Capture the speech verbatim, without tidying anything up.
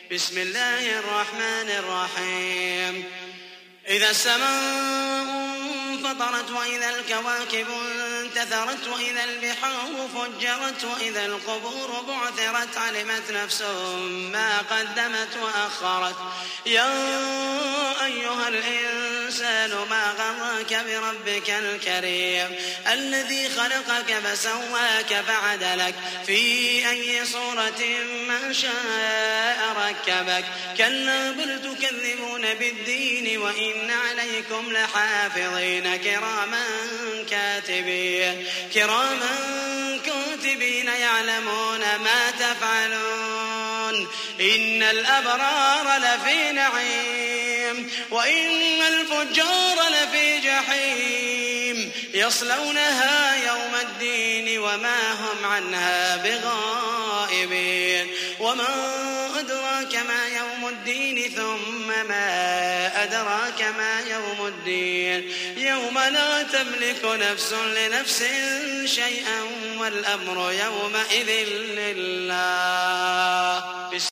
بسم الله الرحمن الرحيم. إذا السماء انفطرت وإذا الكواكب انتثرت وإذا البحار فجرت وإذا القبور بعثرت علمت نفس ما قدمت وأخرت. يا أيها الإنسان ما غرك بربك الكريم الذي خلقك فسواك فعدلك في أي صورة ما شاء ركبك. كلا بل تكذبون بالدين وإن عليكم لحافظين كراما كاتبين كراما كاتبين يعلمون ما تفعلون. إن الأبرار لفي نعيم وإن الفجار لفي جحيم يصلونها يوم الدين وما هم عنها بغائبين. وما أدراك ما يوم الدين ثم ما أدراك ما يوم الدين يوم لا تملك نفس لنفس شيئا والأمر يومئذ لله.